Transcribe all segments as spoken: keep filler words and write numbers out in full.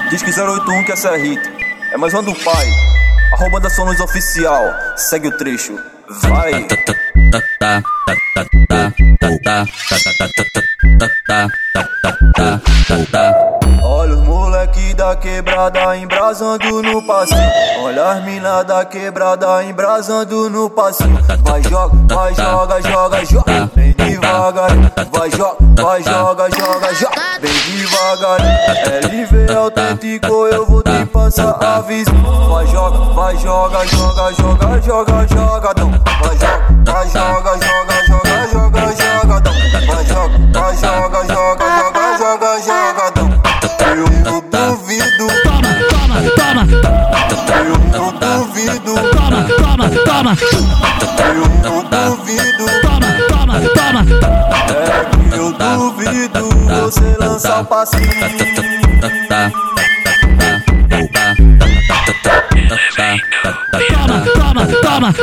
Diz que zero oito um que essa é hit. É mais uma do pai. Arroba da Sonos Oficial. Segue o trecho. Vai. Olha os moleque da quebrada embrasando no passinho. Olha as mina da quebrada embrasando no passinho. Vai joga, vai joga, joga, joga. Bem devagar. Vai joga, vai joga, joga, joga. Bem devagar. L V autêntico, eu vou te passar a visão. Vai joga, vai joga, joga, joga, joga, jogadão. Vai joga, vai joga, joga, joga, joga, jogadão. Vai joga, vai joga, joga, joga, joga, jogadão. Eu não duvido. Toma, toma, toma. Eu não duvido. Toma, toma, toma. Eu não duvido. Toma, toma, toma. É que eu duvido você lançar o passinho. Toma, toma, toma.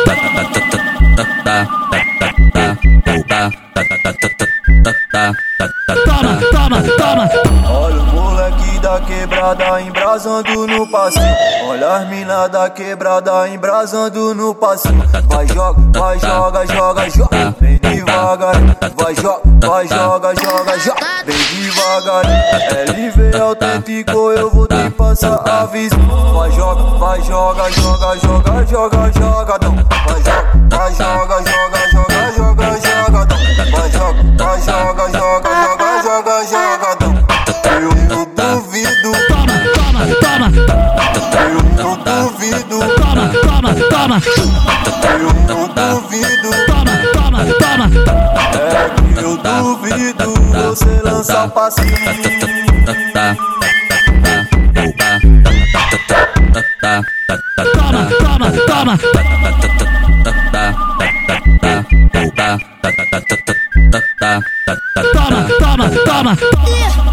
Toma, toma, toma. Olha os moleque da quebrada embrasando no passinho. Olha as mina da quebrada embrasando no passinho. Vai joga, vai joga, joga, joga. Bem devagar. Vai joga, vai joga, joga, joga. Bem devagar. L V autêntico, eu vou te passar a visão. Vai joga, vai joga, joga, joga, joga, jogadão. Vai joga, vai joga, joga, joga, joga, jogadão. Vai joga, vai joga, joga, joga, joga, jogadão. Eu não duvido. Toma, toma, toma. Eu não duvido. Toma, toma, toma. Eu não duvido. Toma, toma, toma. É que eu duvido você lançar o passinho. Toma, toma, toma. Toma, toma, toma.